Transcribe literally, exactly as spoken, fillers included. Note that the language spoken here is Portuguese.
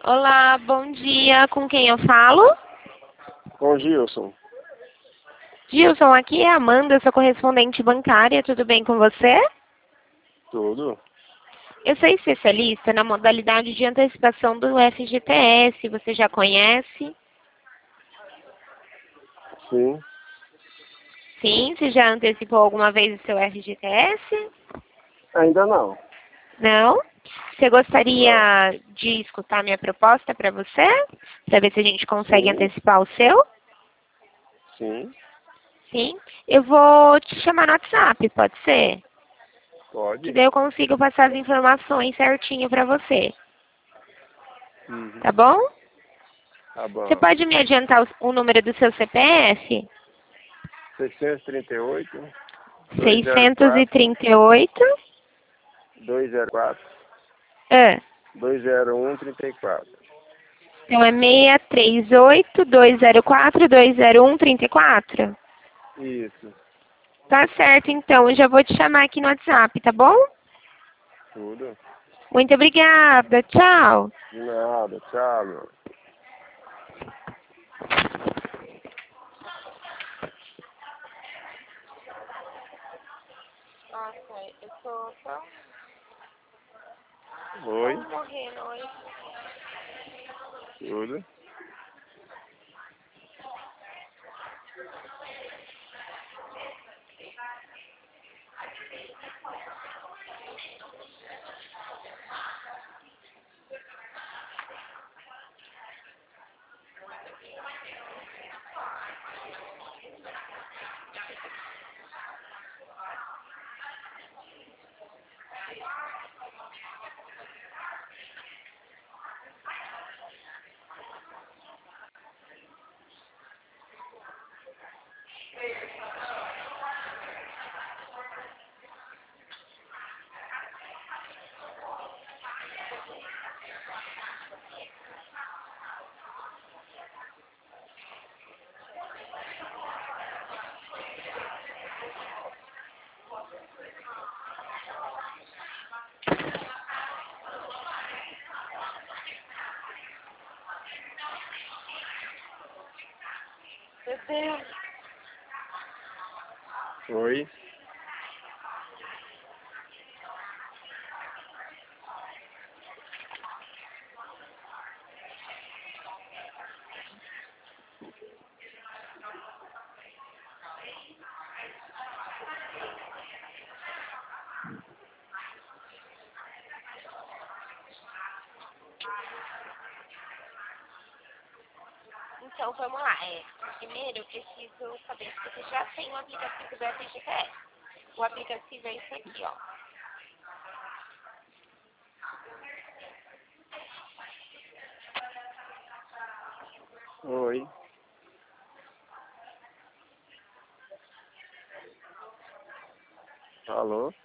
Olá, bom dia. Com quem eu falo? Com Gilson. Gilson, aqui é a Amanda, sua correspondente bancária. Tudo bem com você? Tudo? Eu sou especialista na modalidade de antecipação do F G T S. Você já conhece? Sim. Sim, você já antecipou alguma vez o seu F G T S? Ainda não. Não? Você Não. gostaria de escutar minha proposta para você? Para ver se a gente consegue Sim. antecipar o seu? Sim. Sim. Eu vou te chamar no WhatsApp, pode ser? Que Pode. daí eu consigo passar as informações certinho para você. Uhum. Tá bom? Tá Você bom. pode me adiantar o, o número do seu C P F? seiscentos e trinta e oito, dois zero seiscentos e quatro, trinta e oito. dois zero quatro, Ah, dois zero um, trinta e quatro. então é seis três oito, dois zero quatro, dois zero um, trinta e quatro? Isso. Tá certo, então. Eu já vou te chamar aqui no WhatsApp, tá bom? Tudo? Muito obrigada. Tchau. De nada. Tchau, meu. Nossa, eu tô tão, Oi. tão morrendo hoje. Tudo? Meu Deus. Oi. Então, vamos lá. É, primeiro, eu preciso saber se você já tem o aplicativo do F G T S. O aplicativo é isso aqui, ó. Oi. Alô?